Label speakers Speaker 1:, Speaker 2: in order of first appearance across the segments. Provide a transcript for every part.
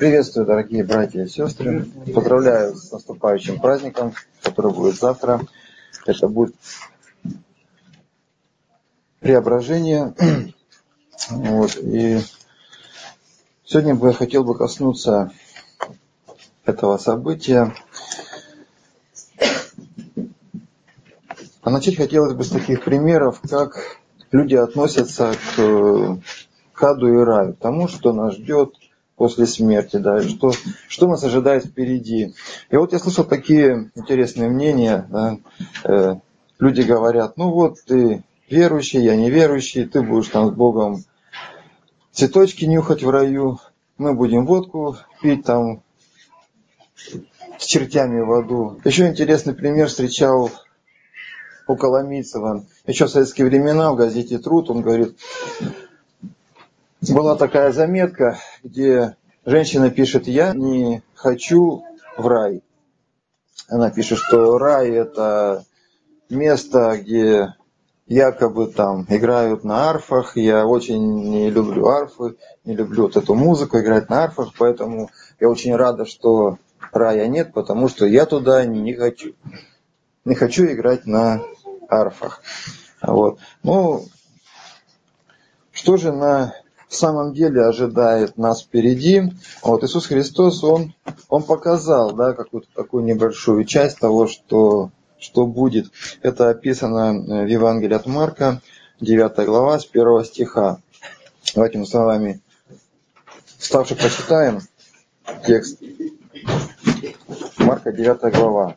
Speaker 1: Приветствую, дорогие братья и сестры. Поздравляю с наступающим праздником, который будет завтра. Это будет преображение. И сегодня я хотел бы коснуться этого события. А начать хотелось бы с таких примеров, как люди относятся к аду и раю, к тому, что нас ждет после смерти, да, и что нас ожидает впереди. И вот я слышал такие интересные мнения, да, люди говорят, ты верующий, я неверующий, ты будешь там с Богом цветочки нюхать в раю, мы будем водку пить там с чертями в аду. Еще интересный пример встречал у Коломийцева. Еще в советские времена в газете «Труд» он говорит, была такая заметка, где женщина пишет: «Я не хочу в рай». Она пишет, что рай – это место, где якобы там играют на арфах. Я очень не люблю арфы, не люблю вот эту музыку, играть на арфах, поэтому я очень рада, что рая нет, потому что я туда не хочу. Не хочу играть на арфах. Что же на самом деле ожидает нас впереди? Иисус Христос, Он показал, да, какую-то такую небольшую часть того, что будет. Это описано в Евангелии от Марка, 9 глава, с 1 стиха. Давайте мы с вами вставши прочитаем текст. Марка, 9 глава.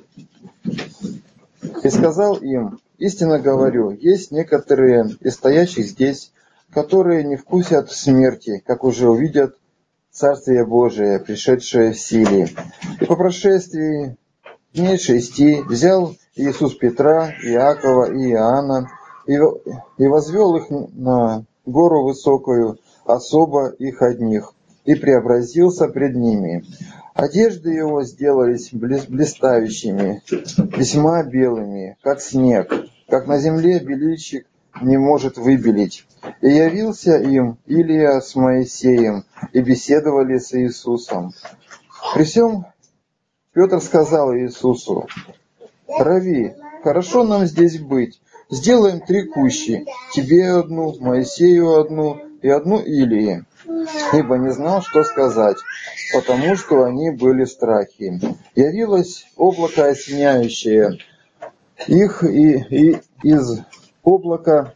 Speaker 1: «И сказал им: истинно говорю, есть некоторые из стоящих здесь, которые не вкусят смерти, как уже увидят Царствие Божие, пришедшее в силе. И по прошествии дней 6 взял Иисус Петра, Иакова и Иоанна и возвел их на гору высокую, особо их одних, и преобразился пред ними. Одежды его сделались блистающими, весьма белыми, как снег, как на земле белильщик не может выбелить. И явился им Илия с Моисеем, и беседовали с Иисусом. При всем Петр сказал Иисусу: «Рави, хорошо нам здесь быть. Сделаем 3 кущи, тебе одну, Моисею одну и одну Илии». Ибо не знал, что сказать, потому что они были в страхе. Явилось облако осеняющее их, и из облака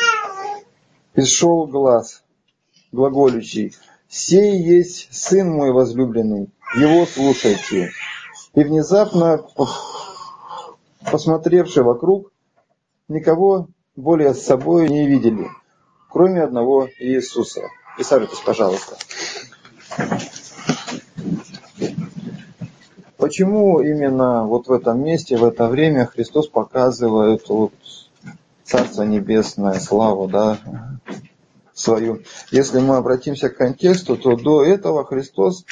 Speaker 1: исшел глас глаголющий: «Сей есть Сын мой возлюбленный, его слушайте». И внезапно, посмотревши вокруг, никого более с собой не видели, кроме одного Иисуса. Присаживайтесь, пожалуйста. Почему именно в этом месте, в это время Христос показывает Царство Небесное, славу, да, свою? Если мы обратимся к контексту, то до этого Христос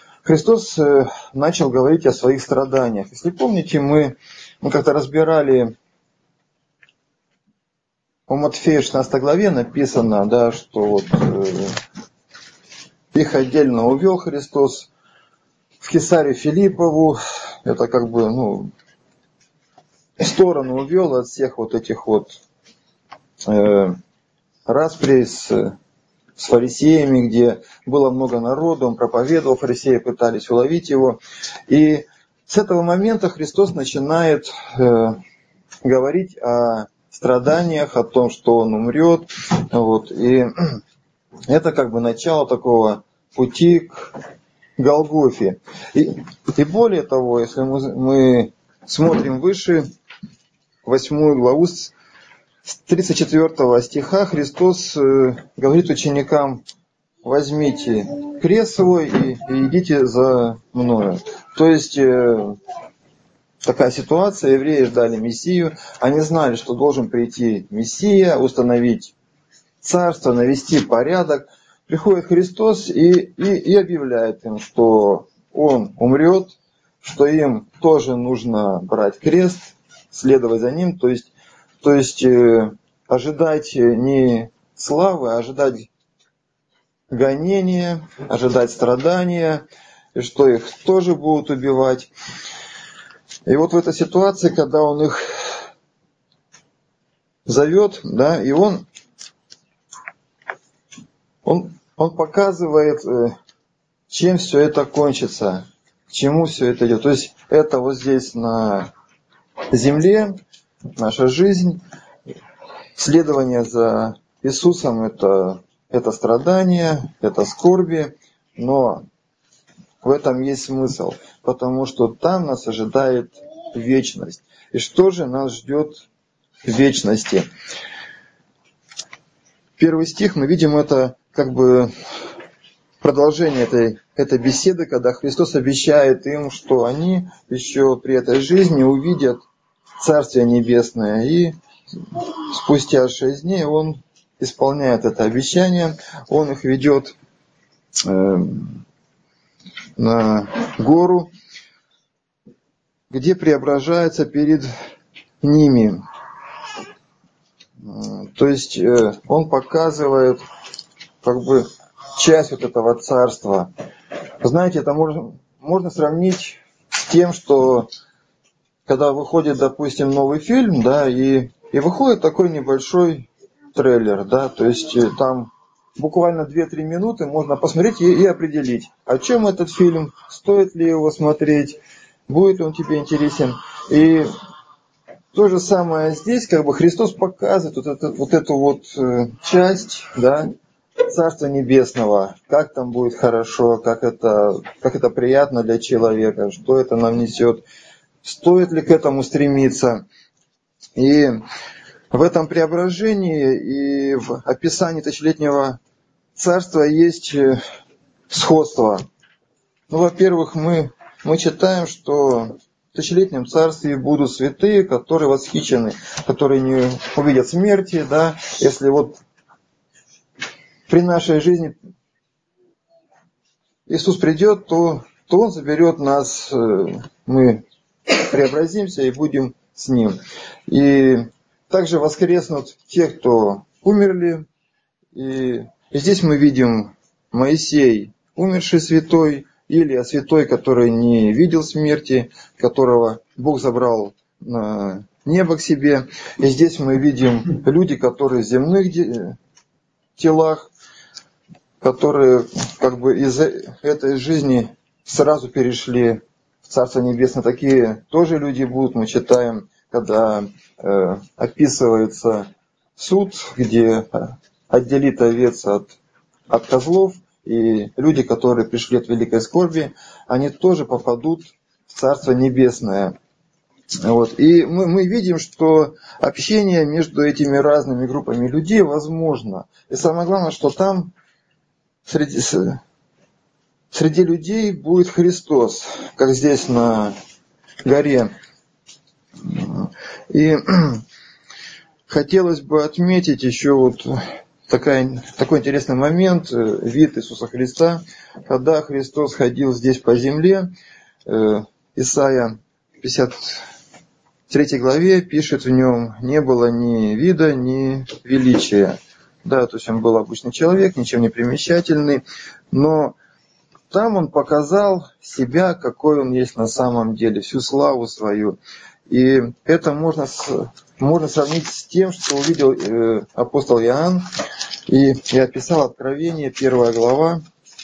Speaker 1: начал говорить о своих страданиях. Если помните, мы как-то разбирали, у Матфея 16 главе написано, да, что их отдельно увел Христос в Кесарию Филиппову. Это в сторону увел от всех этих расприй с фарисеями, где было много народу, он проповедовал, фарисеи пытались уловить его. И с этого момента Христос начинает говорить о страданиях, о том, что он умрет. И это начало такого пути к Голгофе. И более того, если мы смотрим выше, 8 главу, с 34 стиха, Христос говорит ученикам: возьмите крест свой и идите за мною. То есть такая ситуация, евреи ждали Мессию, они знали, что должен прийти Мессия, установить царство, навести порядок. Приходит Христос и объявляет им, что Он умрет, что им тоже нужно брать крест, следовать за Ним, то есть ожидать не славы, а ожидать гонения, ожидать страдания, и что их тоже будут убивать. И вот в этой ситуации, когда он их зовет, да, и он показывает, чем все это кончится, к чему все это идет. То есть это вот здесь на земле, наша жизнь, следование за Иисусом это страдание, это скорби, но в этом есть смысл, потому что там нас ожидает вечность. И что же нас ждет в вечности? Первый стих, мы видим это как бы продолжение этой беседы, когда Христос обещает им, что они еще при этой жизни увидят Царствие Небесное. И спустя 6 дней Он исполняет это обещание, Он их ведет на гору, где преображается перед ними. То есть Он показывает как бы часть вот этого царства. Знаете, это можно сравнить с тем, что когда выходит, допустим, новый фильм, да, и выходит такой небольшой трейлер, да, то есть там буквально 2-3 минуты можно посмотреть и определить, о чем этот фильм, стоит ли его смотреть, будет ли он тебе интересен. И то же самое здесь, как бы Христос показывает вот эту часть, да, Царства Небесного, как там будет хорошо, как это приятно для человека, что это нам несет, стоит ли к этому стремиться. И в этом преображении и в описании тысячелетнего царства есть сходство. Ну, во-первых, мы читаем, что в тысячелетнем царстве будут святые, которые восхищены, которые не увидят смерти, да, если вот при нашей жизни Иисус придет, то Он заберет нас, мы преобразимся и будем с Ним. И также воскреснут те, кто умерли. И здесь мы видим Моисей, умерший святой, Илия, святой, который не видел смерти, которого Бог забрал на небо к себе. И здесь мы видим люди, которые в земных телах, которые как бы из этой жизни сразу перешли в Царство Небесное. Такие тоже люди будут. Мы читаем, когда описывается суд, где отделит овец от козлов, и люди, которые пришли от великой скорби, они тоже попадут в Царство Небесное. Вот. И мы видим, что общение между этими разными группами людей возможно. И самое главное, что там среди людей будет Христос, как здесь на горе. И хотелось бы отметить еще такой интересный момент, вид Иисуса Христа, когда Христос ходил здесь по земле. Исайя 53 главе пишет, в нем не было ни вида, ни величия. Да, то есть он был обычный человек, ничем не примечательный, но там он показал себя, какой он есть на самом деле, всю славу свою. И это можно сравнить с тем, что увидел апостол Иоанн и описал Откровение, 1 глава,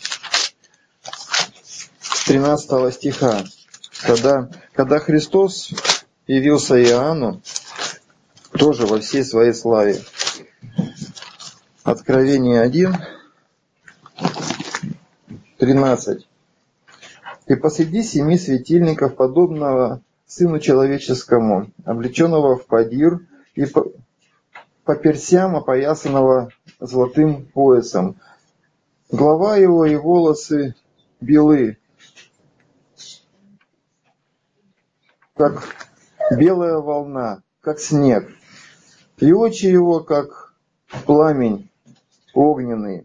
Speaker 1: с 13 стиха. Когда Христос явился Иоанну, тоже во всей своей славе. Откровение 1, 13. «И посреди 7 светильников, подобного Сыну Человеческому, облеченного в подир и по персям опоясанного золотым поясом. Голова его и волосы белы, как белая волна, как снег, и очи его, как пламень огненный,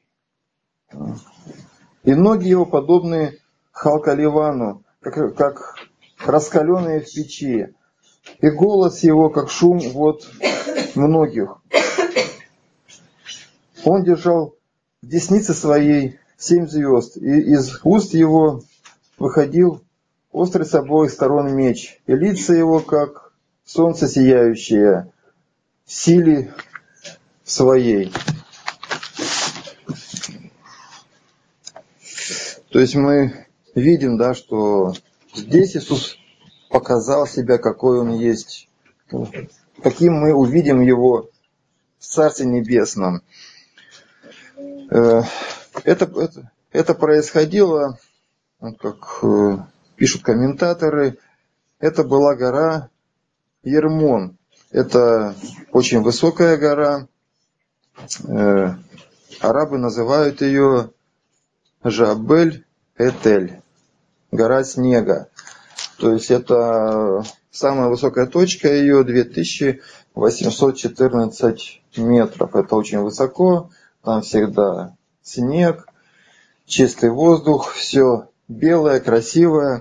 Speaker 1: и ноги его подобны халкаливану, как раскаленные в печи, и голос его, как шум вод многих. Он держал в в деснице своей 7 звезд, и из уст его выходил острый с обоих сторон меч, и лица его, как солнце сияющее, в силе своей. То есть мы видим, да, что здесь Иисус показал себя, какой Он есть, каким мы увидим Его в Царстве Небесном. Это происходило, как пишут комментаторы, это была гора Ермон. Это очень высокая гора. Арабы называют ее Жабель-Этель, гора снега. То есть это самая высокая точка ее, 2814 метров. Это очень высоко, там всегда снег, чистый воздух, все белое, красивое.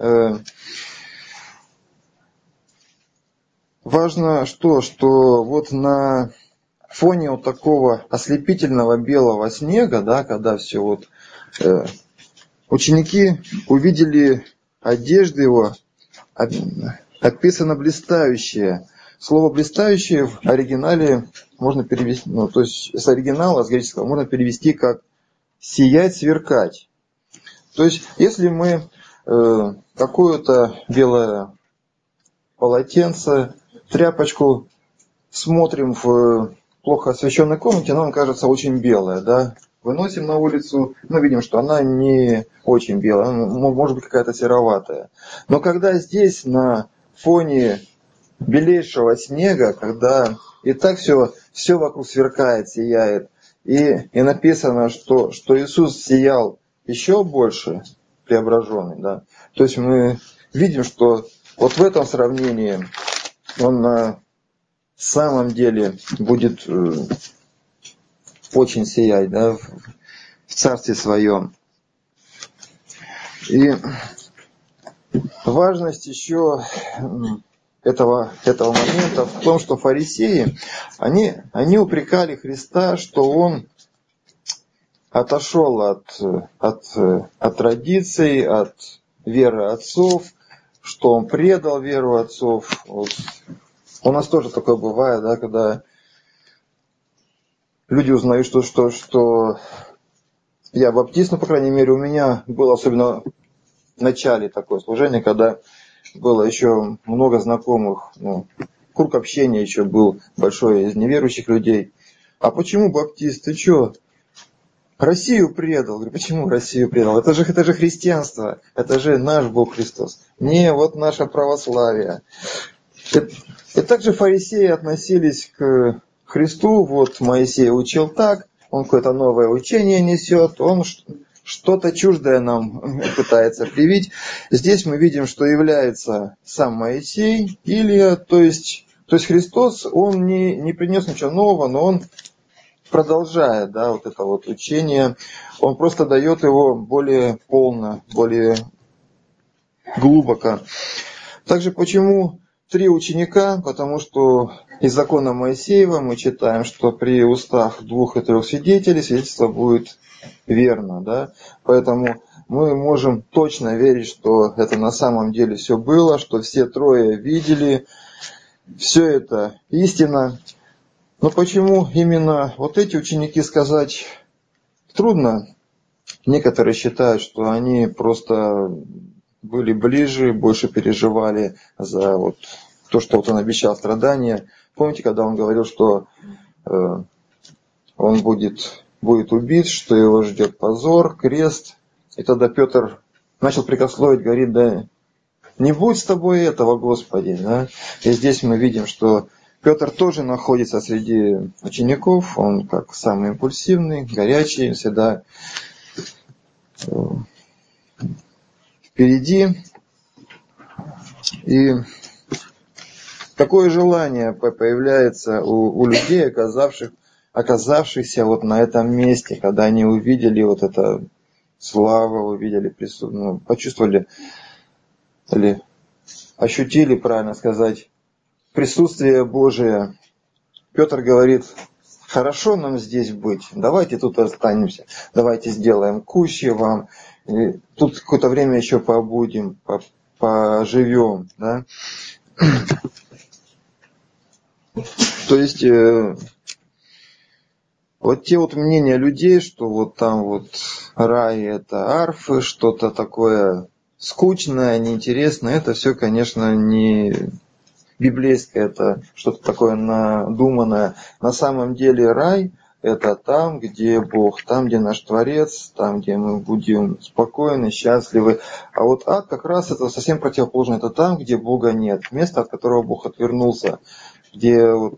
Speaker 1: Важно что вот на фоне вот такого ослепительного белого снега, да, когда все вот ученики увидели одежды его, описано блистающее. Слово блистающее в оригинале можно перевести, то есть с оригинала, с греческого, можно перевести как сиять, сверкать. То есть, если мы какое-то белое полотенце, тряпочку смотрим в плохо освещенной комнате, нам кажется очень белая, да? Выносим на улицу, мы видим, что она не очень белая, может быть какая-то сероватая. Но когда здесь на фоне белейшего снега, когда и так все вокруг сверкает, сияет, и написано, что Иисус сиял еще больше, преображенный, да, то есть мы видим, что вот в этом сравнении Он на самом деле будет очень сиять, да, в Царстве Своем. И важность еще этого момента в том, что фарисеи, они упрекали Христа, что Он отошел от традиций, от веры отцов, что Он предал веру отцов. Вот. У нас тоже такое бывает, да, когда люди узнают, что я баптист, по крайней мере, у меня было особенно в начале такое служение, когда было еще много знакомых, круг общения еще был большой из неверующих людей. А почему баптист? Ты что? Россию предал. Говорю, почему Россию предал? Это же христианство, это же наш Бог Христос. Не, вот наше православие. И также фарисеи относились к Христу, вот Моисей учил так, он какое-то новое учение несет, он что-то чуждое нам пытается привить. Здесь мы видим, что является сам Моисей, Илия, то есть Христос, он не принес ничего нового, но он продолжает, да, вот это вот учение, он просто дает его более полно, более глубоко. Также почему 3 ученика? Потому что из закона Моисеева мы читаем, что при устах 2 и 3 свидетелей свидетельство будет верно, да? Поэтому мы можем точно верить, что это на самом деле все было, что все 3 видели, все это истина. Но почему именно вот эти ученики, сказать трудно. Некоторые считают, что они просто были ближе, больше переживали за вот то, что вот он обещал страдания. Помните, когда он говорил, что он будет убит, что его ждет позор, крест. И тогда Петр начал прикословить, говорит, да не будь с тобой этого, Господи. Да? И здесь мы видим, что Петр тоже находится среди учеников, он как самый импульсивный, горячий, всегда впереди. И такое желание появляется у людей, оказавшихся вот на этом месте, когда они увидели вот это славу, увидели, почувствовали или ощутили, правильно сказать, присутствие Божие. Петр говорит, хорошо нам здесь быть, давайте тут останемся, давайте сделаем кущи вам, и тут какое-то время еще побудем, поживем, да. То есть вот те вот мнения людей, что вот там вот рай это арфы, что-то такое скучное, неинтересное, это все, конечно, не библейское, это что-то такое надуманное. На самом деле рай это там, где Бог, там, где наш Творец, там, где мы будем спокойны, счастливы. А вот ад как раз это совсем противоположно. Это там, где Бога нет. Место, от которого Бог отвернулся, где вот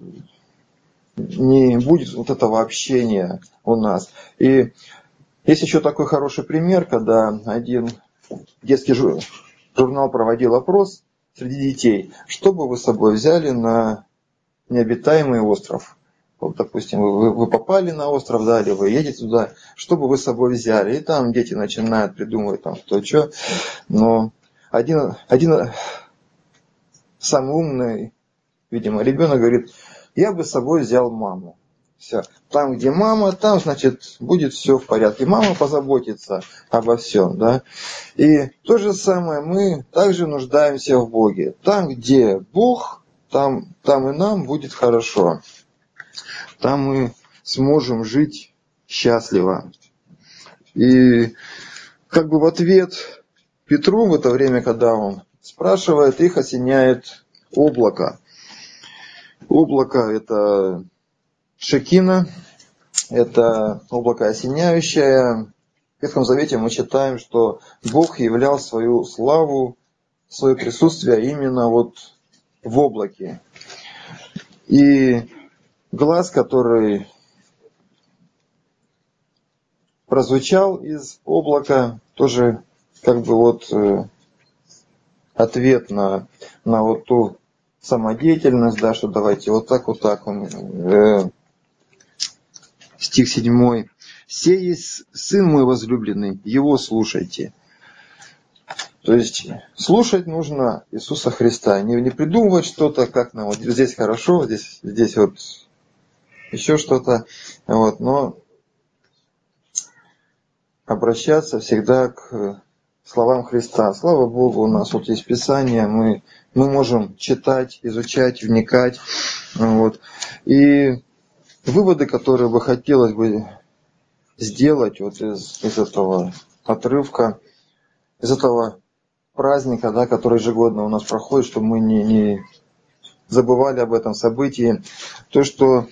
Speaker 1: не будет вот этого общения у нас. И есть еще такой хороший пример, когда один детский журнал проводил опрос среди детей, что бы вы с собой взяли на необитаемый остров. Вот, допустим, вы попали на остров, да, или вы едете туда, что бы вы с собой взяли. И там дети начинают придумывать там что. Но один самый умный, видимо, ребенок говорит, я бы с собой взял маму. Все. Там, где мама, там, значит, будет все в порядке. Мама позаботится обо всем, да. И то же самое мы также нуждаемся в Боге. Там, где Бог, там и нам будет хорошо. Там мы сможем жить счастливо. И как бы в ответ Петру в это время, когда он спрашивает, их осеняет облако. Облако – это Шекина, это облако осеняющее. В Ветхом Завете мы читаем, что Бог являл свою славу, свое присутствие именно вот в облаке. И глас, который прозвучал из облака, тоже как бы вот ответ на вот ту самодеятельность, да, что давайте вот так. Стих 7. «Сей есть Сын мой возлюбленный, Его слушайте». То есть слушать нужно Иисуса Христа, не придумывать что-то, как нам вот здесь хорошо, здесь вот еще что-то, вот, но обращаться всегда к словам Христа. Слава Богу, у нас вот есть Писание, мы можем читать, изучать, вникать, вот. И выводы, которые бы хотелось бы сделать вот из этого отрывка, из этого праздника, да, который ежегодно у нас проходит, чтобы мы не забывали об этом событии, то, что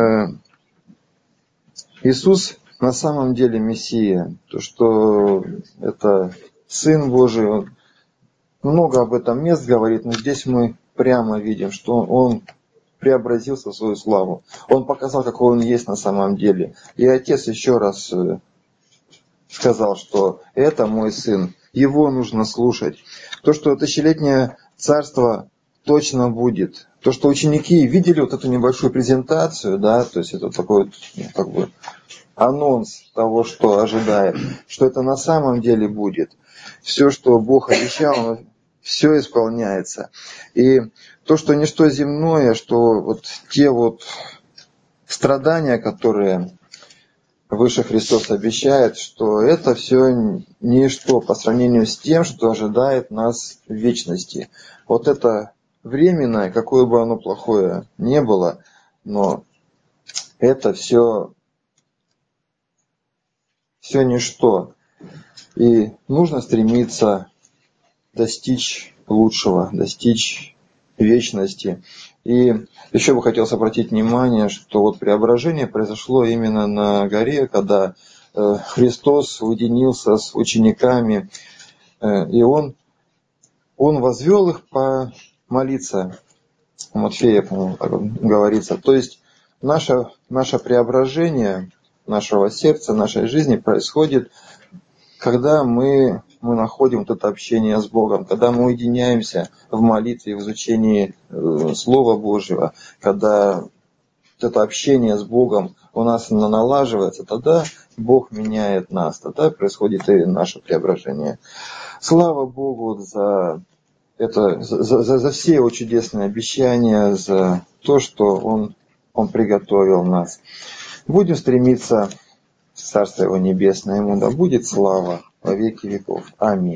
Speaker 1: Иисус на самом деле Мессия, то, что это Сын Божий, Он много об этом мест говорит, но здесь мы прямо видим, что Он преобразился в свою славу. Он показал, какой Он есть на самом деле. И Отец еще раз сказал, что это мой Сын, Его нужно слушать. То, что тысячелетнее царство точно будет. То, что ученики видели вот эту небольшую презентацию, да, то есть это такой вот, как бы анонс того, что ожидает, что это на самом деле будет. Все, что Бог обещал, все исполняется. И то, что ничто земное, что вот те вот страдания, которые выше Христос обещает, что это все ничто по сравнению с тем, что ожидает нас в вечности. Вот это временное, какое бы оно плохое не было, но это все ничто. И нужно стремиться достичь лучшего, достичь вечности. И еще бы хотелось обратить внимание, что вот преображение произошло именно на горе, когда Христос уединился с учениками, и Он возвел их помолиться. У Матфея, по-моему, так говорится. То есть наше преображение нашего сердца, нашей жизни происходит, когда мы находим вот это общение с Богом, когда мы уединяемся в молитве, в изучении Слова Божьего, когда вот это общение с Богом у нас налаживается, тогда Бог меняет нас, тогда происходит и наше преображение. Слава Богу за это, за все его чудесные обещания, за то, что Он Он приготовил нас. Будем стремиться в Царство Его Небесное. Ему да будет слава во веки веков. Аминь.